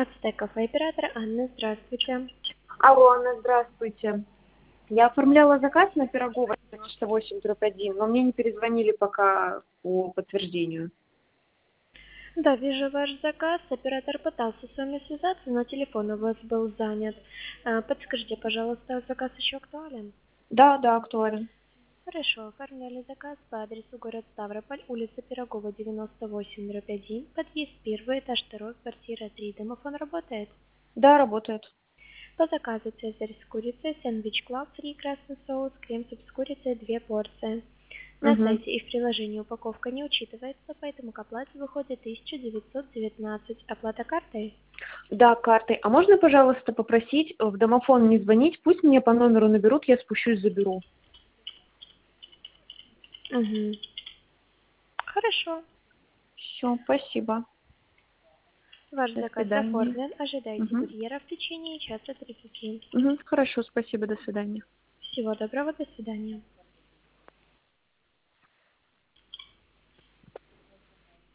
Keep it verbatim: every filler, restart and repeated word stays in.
Ацтек кафе, оператор Анна, здравствуйте. Алло, Анна, здравствуйте. Я оформляла заказ на Пирогова девяносто восемь дробь один, но мне не перезвонили пока по подтверждению. Да, вижу ваш заказ. Оператор пытался с вами связаться, но телефон у вас был занят. А, Подскажите, пожалуйста, заказ еще актуален? Да, да, актуален. Хорошо, оформляли заказ по адресу город Ставрополь, улица Пирогова, девяносто восемь дробь один, подъезд первый, этаж второй, квартира три. Домофон работает? Да, работает. По заказу цезарь с курицей, сэндвич клаб, фри, красный соус, крем-суп с курицей, две порции. На Угу. сайте и в приложении упаковка не учитывается, поэтому к оплате выходит тысяча девятьсот девятнадцать. Оплата картой? Да, картой. А можно, пожалуйста, попросить в домофон не звонить, пусть мне по номеру наберут, я спущусь, заберу. Угу. Хорошо. Все, спасибо. Ваш До заказ свидания. оформлен. Ожидайте Угу. курьера в течение часа тридцати. Угу. Хорошо, спасибо, до свидания. Всего доброго, до свидания.